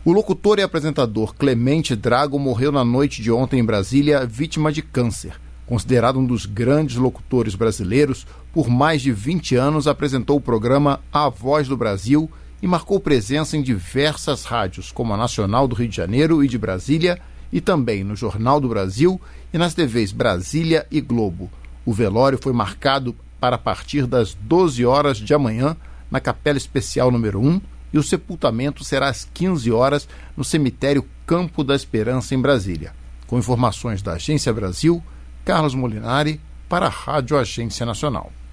O locutor e apresentador Clemente Drago morreu na noite de ontem em Brasília, vítima de câncer. Considerado um dos grandes locutores brasileiros, por mais de 20 anos apresentou o programa A Voz do Brasil e marcou presença em diversas rádios, como a Nacional do Rio de Janeiro e de Brasília, e também no Jornal do Brasil e nas TVs Brasília e Globo. O velório foi marcado para partir das 12 horas de amanhã na Capela Especial número 1, e o sepultamento será às 15 horas no cemitério Campo da Esperança, em Brasília. Com informações da Agência Brasil, Carlos Molinari, para a Rádio Agência Nacional.